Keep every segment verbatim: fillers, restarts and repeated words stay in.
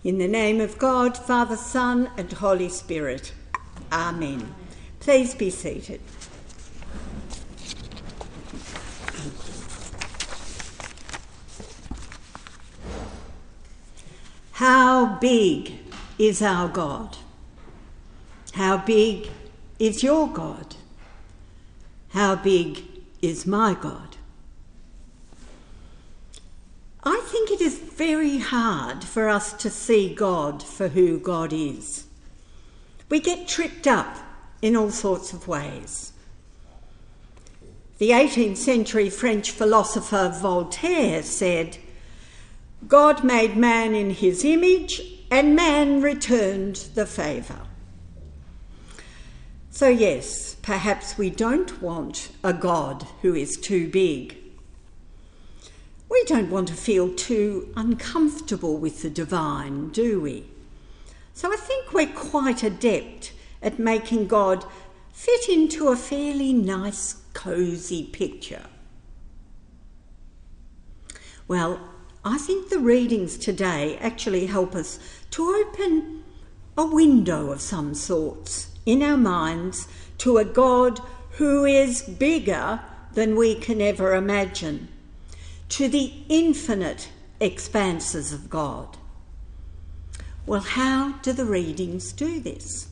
In the name of God, Father, Son, and Holy Spirit. Amen. Please be seated. How big is our God? How big is your God? How big is my God? I think it is very hard for us to see God for who God is. We get tripped up in all sorts of ways. The eighteenth century French philosopher Voltaire said, "God made man in his image, and man returned the favour." So yes, perhaps we don't want a God who is too big. We don't want to feel too uncomfortable with the divine, do we? So I think we're quite adept at making God fit into a fairly nice, cosy picture. Well, I think the readings today actually help us to open a window of some sorts in our minds to a God who is bigger than we can ever imagine, to the infinite expanses of God. Well, how do the readings do this?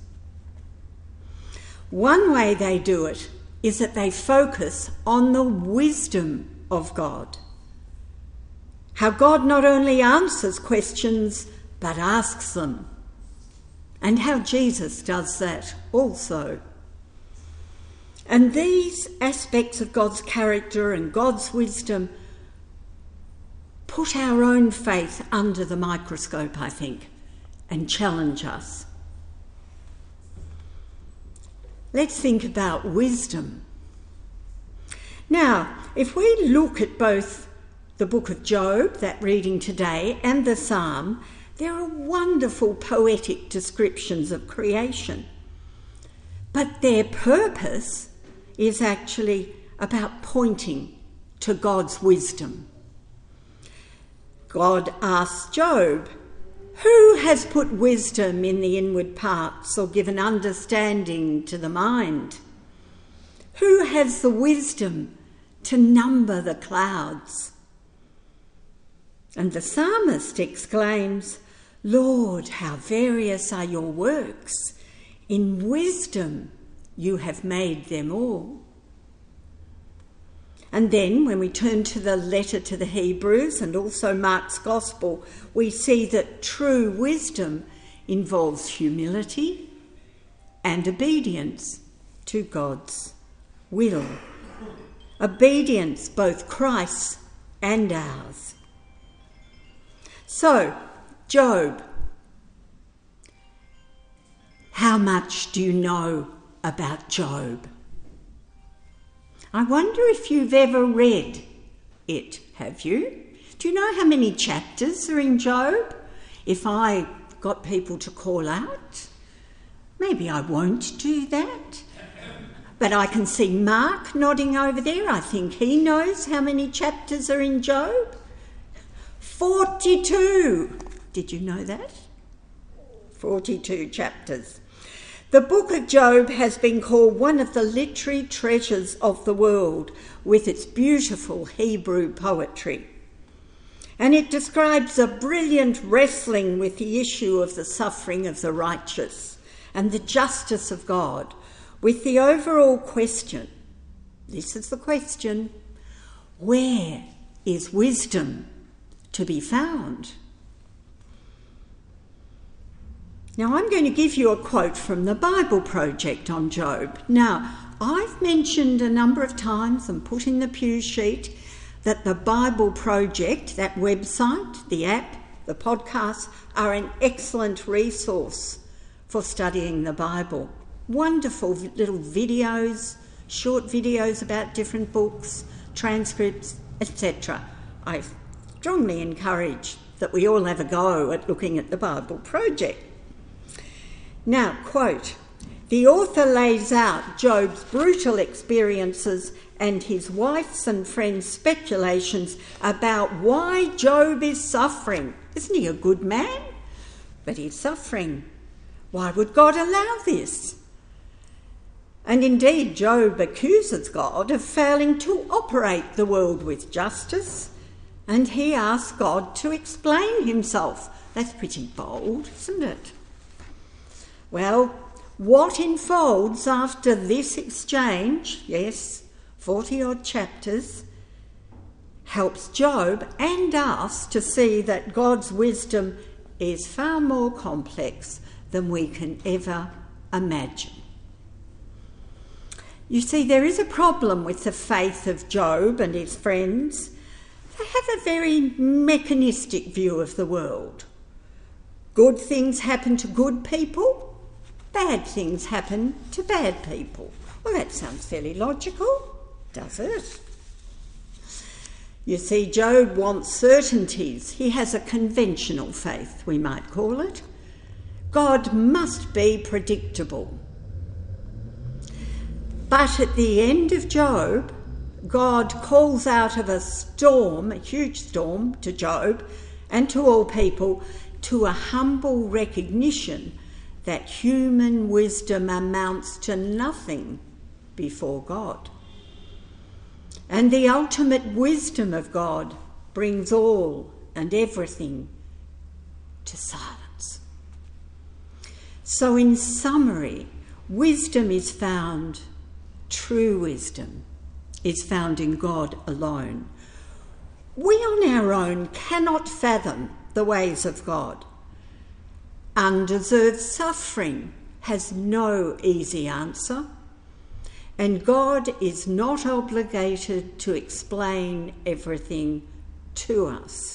One way they do it is that they focus on the wisdom of God. How God not only answers questions, but asks them. And how Jesus does that also. And these aspects of God's character and God's wisdom put our own faith under the microscope, I think, and challenge us. Let's think about wisdom. Now, if we look at both the book of Job, that reading today, and the Psalm, there are wonderful poetic descriptions of creation. But their purpose is actually about pointing to God's wisdom. God asks Job, "Who has put wisdom in the inward parts or given understanding to the mind? Who has the wisdom to number the clouds?" And the psalmist exclaims, "Lord, how various are your works. In wisdom you have made them all." And then when we turn to the letter to the Hebrews and also Mark's Gospel, we see that true wisdom involves humility and obedience to God's will. Obedience, both Christ's and ours. So, Job, how much do you know about Job? I wonder if you've ever read it, have you? Do you know how many chapters are in Job? If I got people to call out, maybe I won't do that. But I can see Mark nodding over there. I think he knows how many chapters are in Job. forty-two. Did you know that? forty-two chapters. The book of Job has been called one of the literary treasures of the world with its beautiful Hebrew poetry. And it describes a brilliant wrestling with the issue of the suffering of the righteous and the justice of God, with the overall question, this is the question, where is wisdom to be found? Now, I'm going to give you a quote from the Bible Project on Job. Now, I've mentioned a number of times and put in the Pew sheet that the Bible Project, that website, the app, the podcast, are an excellent resource for studying the Bible. Wonderful little videos, short videos about different books, transcripts, et cetera. I strongly encourage that we all have a go at looking at the Bible Project. Now, quote, "The author lays out Job's brutal experiences and his wife's and friends' speculations about why Job is suffering. Isn't he a good man? but he's suffering. Why would God allow this? And indeed, Job accuses God of failing to operate the world with justice, and he asks God to explain himself. That's pretty bold, isn't it? Well, what unfolds after this exchange, yes, forty-odd chapters, helps Job and us to see that God's wisdom is far more complex than we can ever imagine. You see, there is a problem with the faith of Job and his friends. They have a very mechanistic view of the world. Good things happen to good people, bad things happen to bad people. Well, that sounds fairly logical, does it? You see, Job wants certainties. He has a conventional faith, we might call it. God must be predictable. But at the end of Job, God calls out of a storm, a huge storm, to Job and to all people, to a humble recognition that human wisdom amounts to nothing before God. And the ultimate wisdom of God brings all and everything to silence. So in summary, wisdom is found, true wisdom is found in God alone. We on our own cannot fathom the ways of God. Undeserved suffering has no easy answer, and God is not obligated to explain everything to us.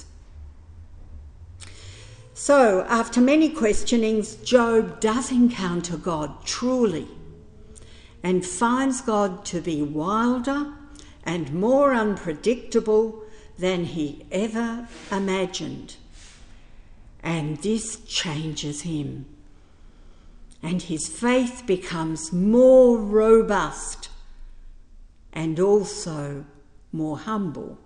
So, after many questionings, Job does encounter God truly and finds God to be wilder and more unpredictable than he ever imagined. And this changes him. And his faith becomes more robust and also more humble.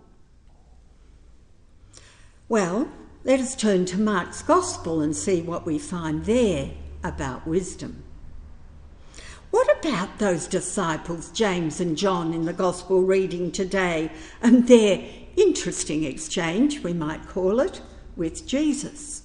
Well, let us turn to Mark's Gospel and see what we find there about wisdom. What about those disciples, James and John, in the Gospel reading today, and their interesting exchange, we might call it, with Jesus?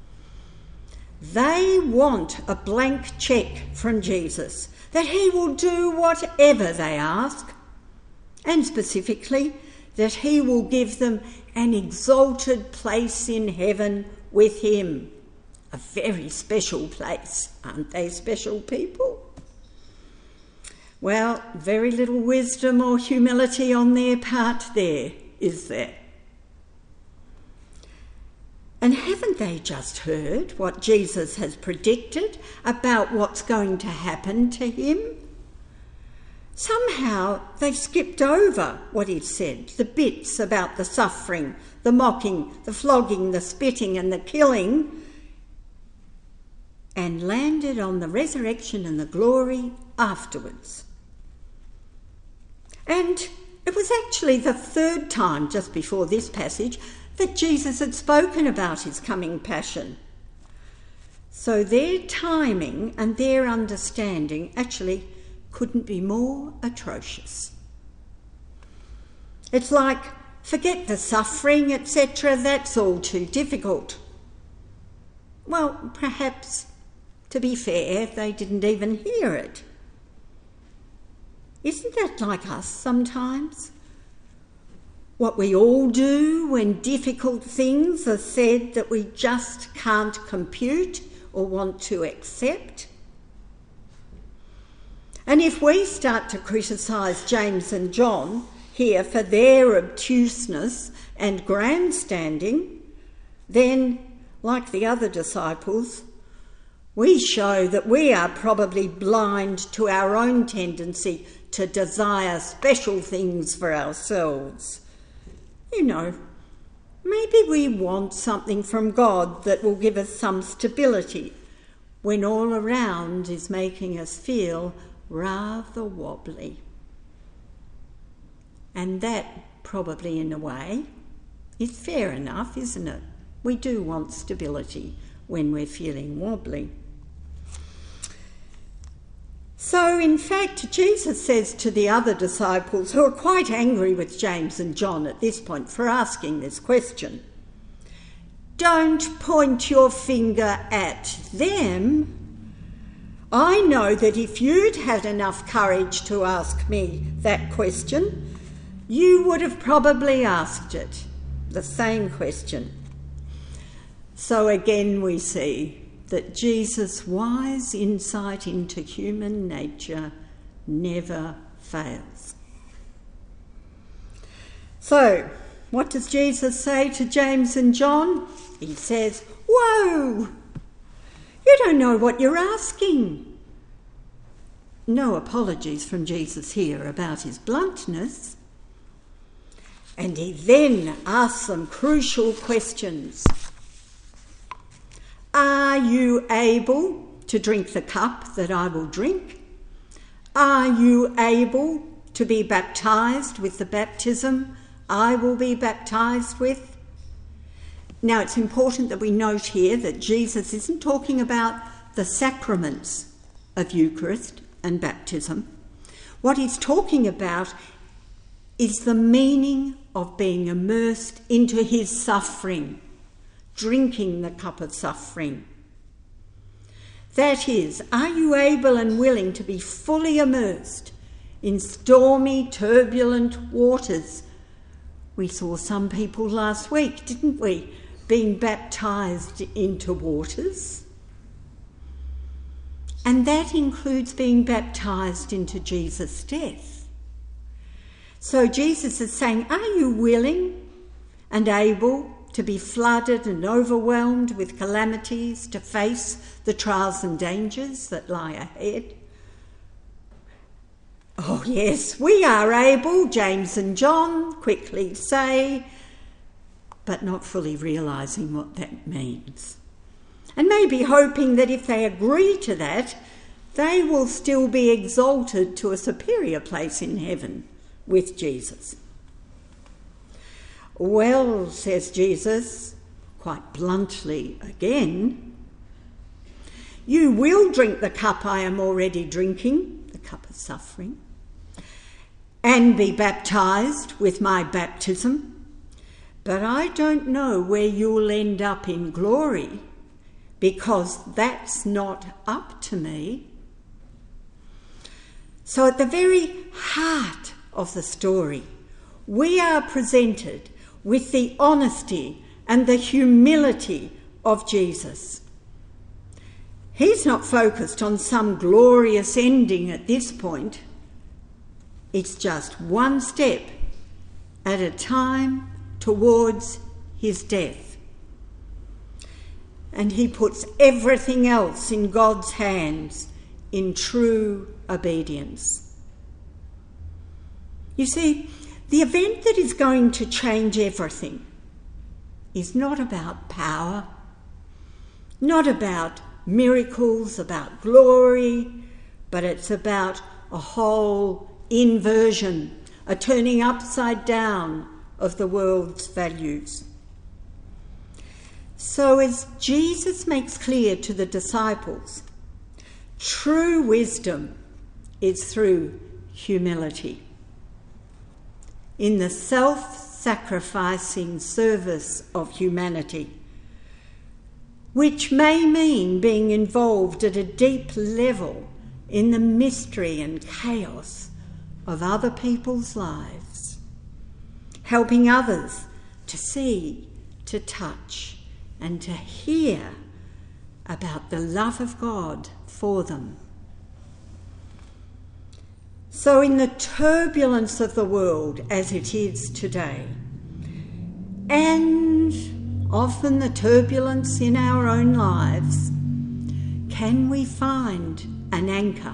They want a blank cheque from Jesus, that he will do whatever they ask, and specifically that he will give them an exalted place in heaven with him. A very special place. Aren't they special people? Well, very little wisdom or humility on their part there, is there? And haven't they just heard what Jesus has predicted about what's going to happen to him? Somehow they've skipped over what he said, the bits about the suffering, the mocking, the flogging, the spitting and the killing, and landed on the resurrection and the glory afterwards. And it was actually the third time just before this passage that Jesus had spoken about his coming passion. So their timing and their understanding actually couldn't be more atrocious. It's like, forget the suffering, et cetera, that's all too difficult. Well, perhaps, to be fair, they didn't even hear it. Isn't that like us sometimes? What we all do when difficult things are said that we just can't compute or want to accept. And if we start to criticise James and John here for their obtuseness and grandstanding, then, like the other disciples, we show that we are probably blind to our own tendency to desire special things for ourselves. You know, maybe we want something from God that will give us some stability when all around is making us feel rather wobbly. And that, probably in a way, is fair enough, isn't it? We do want stability when we're feeling wobbly. So, in fact, Jesus says to the other disciples, who are quite angry with James and John at this point for asking this question, don't point your finger at them. I know that if you'd had enough courage to ask me that question, you would have probably asked it, the same question. So again we see that Jesus' wise insight into human nature never fails. So, what does Jesus say to James and John? He says, "Whoa! You don't know what you're asking." No apologies from Jesus here about his bluntness. And he then asks them crucial questions. Are you able to drink the cup that I will drink? Are you able to be baptized with the baptism I will be baptized with? Now, it's important that we note here that Jesus isn't talking about the sacraments of Eucharist and baptism. What he's talking about is the meaning of being immersed into his suffering, drinking the cup of suffering. That is, are you able and willing to be fully immersed in stormy, turbulent waters? We saw some people last week, didn't we, being baptised into waters. And that includes being baptised into Jesus' death. So Jesus is saying, are you willing and able to be flooded and overwhelmed with calamities, to face the trials and dangers that lie ahead? Oh yes, we are able, James and John quickly say, but not fully realising what that means. And maybe hoping that if they agree to that, they will still be exalted to a superior place in heaven with Jesus. Well, says Jesus, quite bluntly again, you will drink the cup I am already drinking, the cup of suffering, and be baptised with my baptism, but I don't know where you'll end up in glory, because that's not up to me. So at the very heart of the story, we are presented with the honesty and the humility of Jesus. He's not focused on some glorious ending at this point. It's just one step at a time towards his death. And he puts everything else in God's hands in true obedience. You see, the event that is going to change everything is not about power, not about miracles, about glory, but it's about a whole inversion, a turning upside down of the world's values. So as Jesus makes clear to the disciples, true wisdom is through humility, in the self-sacrificing service of humanity, which may mean being involved at a deep level in the mystery and chaos of other people's lives, helping others to see, to touch, and to hear about the love of God for them. So in the turbulence of the world as it is today, and often the turbulence in our own lives, can we find an anchor?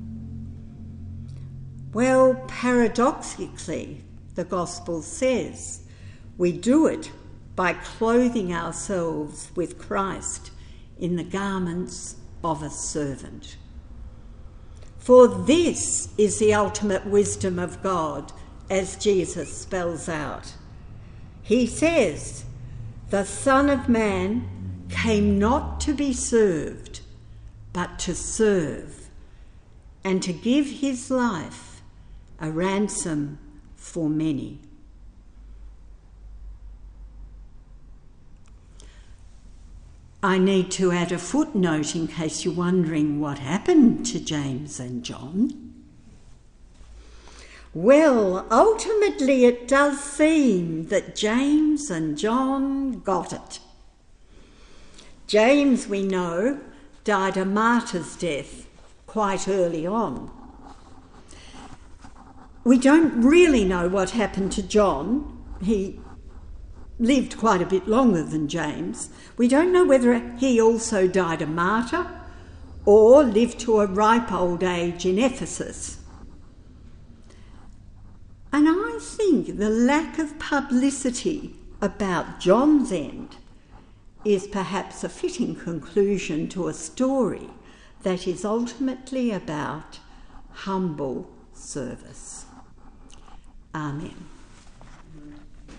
Well, paradoxically, the Gospel says we do it by clothing ourselves with Christ in the garments of a servant. For this is the ultimate wisdom of God, as Jesus spells out. He says, the Son of Man came not to be served, but to serve, and to give his life a ransom for many. I need to add a footnote in case you're wondering what happened to James and John. Well, ultimately it does seem that James and John got it. James, we know, died a martyr's death quite early on. We don't really know what happened to John. He lived quite a bit longer than James. We don't know whether he also died a martyr or lived to a ripe old age in Ephesus. And I think the lack of publicity about John's end is perhaps a fitting conclusion to a story that is ultimately about humble service. Amen.